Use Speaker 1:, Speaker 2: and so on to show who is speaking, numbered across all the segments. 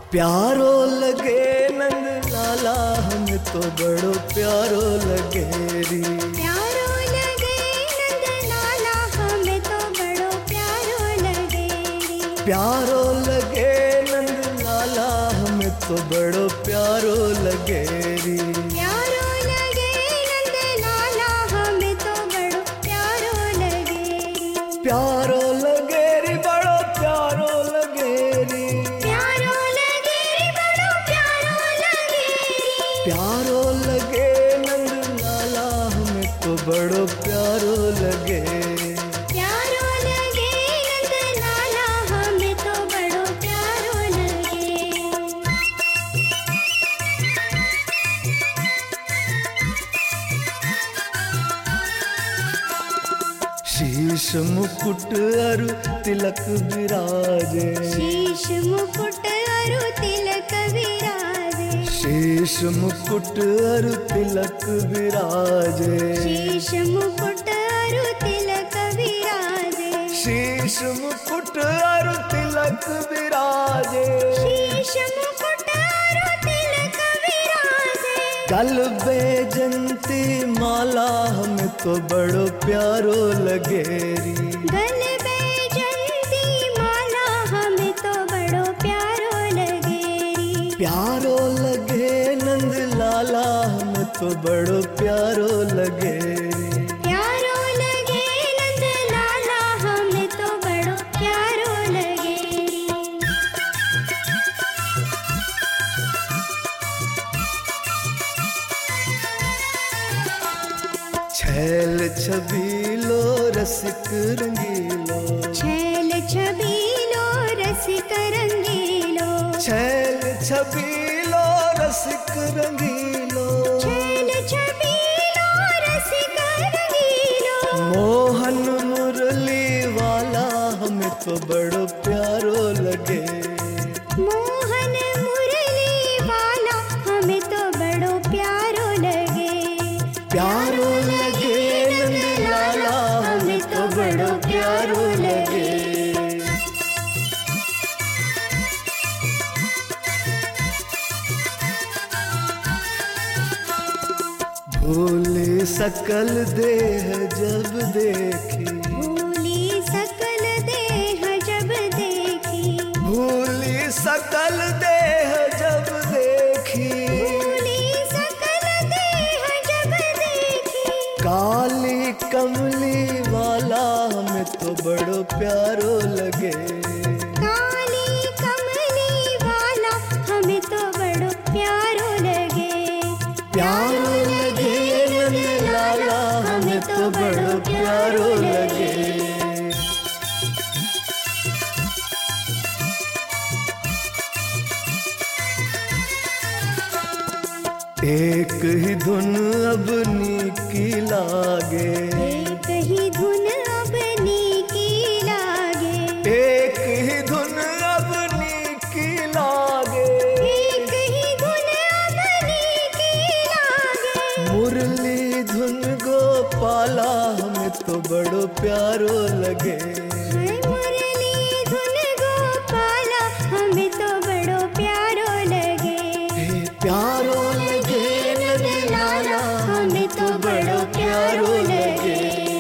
Speaker 1: प्यारो लगे नंद लाला हमें तो बड़ो प्यारो लगे री।
Speaker 2: प्यारो लगे नंद लाला हमें तो बड़ो प्यारो लगे री।
Speaker 1: प्यारो लगे नंद लाला हमें तो बड़ो प्यारो लगे री।
Speaker 2: प्यारो लगे नंद लाला हमें तो बड़ो प्यारो लगे री।
Speaker 1: प्यारो लगे री बड़ो प्यारो लगे री।
Speaker 2: प्यारो लगे री बड़ो प्यारो लगे री।
Speaker 1: प्यारो लगे नंद लाला हमें तो बड़ो प्यारो लगे।
Speaker 2: प्यारो लगे नंद लाला हमें तो बड़ो प्यारो लगे।
Speaker 1: शीश मुकुट अरु तिलक विराजे।
Speaker 2: शीश मुकुट अरु तिलक विराजे।
Speaker 1: शीश मुकुट अरु तिलक विराजे।
Speaker 2: शीश मुकुट अरु तिलक विराजे।
Speaker 1: शीश मुकुट अरु तिलक विराजे।
Speaker 2: शीश मुकुट अरु तिलक विराजे।
Speaker 1: गल बैजंती माला हमें तो बड़ो प्यारो लगे री।
Speaker 2: गल बैजंती माला हमें तो बड़ो प्यारो लगे री।
Speaker 1: प्यारो लगे नंद लाला हमें तो बड़ो प्यारो लगे।
Speaker 2: प्यारो लगे नंद लाला हमें तो बड़ो प्यारो लगे री।
Speaker 1: छैल छबीलो रसिक रंगीलो।
Speaker 2: छैल छबीलो रसिक रंगीलो।
Speaker 1: छैल छबीलो रसिक रंगीलो।
Speaker 2: छैल छबीलो रसिक रंगीलो।
Speaker 1: मोहन मुरली वाला हमें तो बड़ो प्यारो लगे।
Speaker 2: मोहन मुरली वाला हमें तो बड़ो प्यारो लगे।
Speaker 1: प्यारो लगे नंद लाला हमें तो बड़ो प्यारो लगे। भूली सकल देह जब देखी।
Speaker 2: भूली सकल देह जब देखी।
Speaker 1: भूली सकल देह जब देखी।
Speaker 2: भूली सकल देह जब देखी।
Speaker 1: काली कमली वाला हमें तो बड़ो प्यारो लगे।
Speaker 2: काली कमली वाला हमें तो बड़ो प्यारो लगे।
Speaker 1: प्यारो लगे नंद लाला हमें तो बड़ो प्यारो लगे। एक ही धुन अपनी की लागे।
Speaker 2: एक ही धुन अपनी की लागे।
Speaker 1: एक ही धुन अपनी की लागे।
Speaker 2: एक ही धुन अपनी की लागे।
Speaker 1: मुरली धुन गोपाला हमें तो बड़ो प्यारो लगे।
Speaker 2: हाय मुरली धुन गोपाला हमें तो बड़ो प्यारो लगे।
Speaker 1: प्यारो लगे नंद लाला हमें तो बड़ो प्यारो लगे।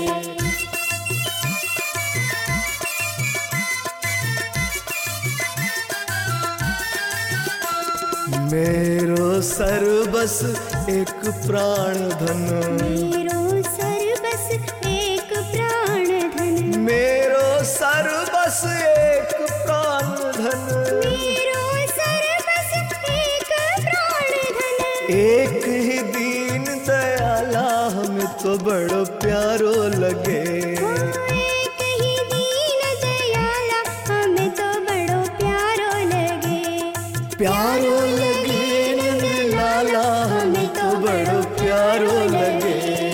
Speaker 1: मेरो सर्वस एक प्राण धन।
Speaker 2: मेरो सर्वस एक प्राण धन।
Speaker 1: मेरो सर्वस एक प्राण धन।
Speaker 2: मेरो सर्वस एक प्राण धन।
Speaker 1: एक ही दीन दयाला हमें तो बड़ो प्यारो लगे।
Speaker 2: एक ही दीन दयाला हमें तो बड़ो प्यारो लगे।
Speaker 1: प्यारो लगे नंद लाला हमें तो बड़ो प्यारो लगे।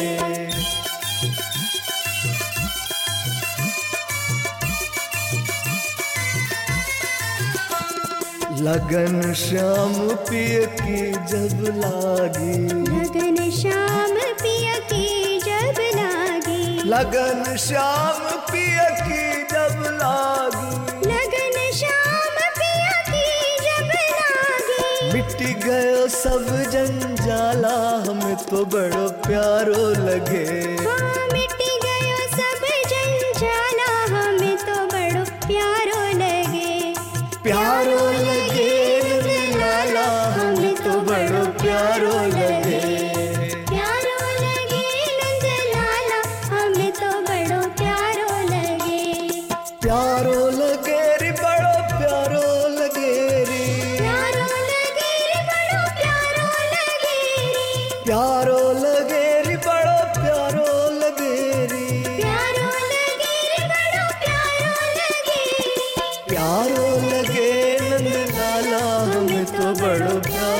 Speaker 1: लगन श्याम पिय की जब लागी।
Speaker 2: लगन श्याम पिय की जब लागी।
Speaker 1: लगन श्याम पिय की जब लागी।
Speaker 2: लगन श्याम पिय की जब लागी।
Speaker 1: तो बड़ो प्यारो लगे।
Speaker 2: हाँ मिटी गयो सब जंजाला हमें तो बड़ो प्यारो लगे।
Speaker 1: प्यारो लगे नंद लाला हमें तो बड़ो प्यारो लगे।
Speaker 2: प्यारो लगे नंद लाला हमें तो बड़ो प्यारो लगे।
Speaker 1: प्यारो लगे रे बड़ो प्यारो लगे रे।
Speaker 2: प्यारो लगे रे बड़ो प्यारो लगे रे।
Speaker 1: प्यारो लगे रे बड़ो प्यारो लगे रे।
Speaker 2: प्यारो लगे रे बड़ो प्यारो लगे।
Speaker 1: प्यारो लगे नंद लाला हमें तो बड़ो प्यारो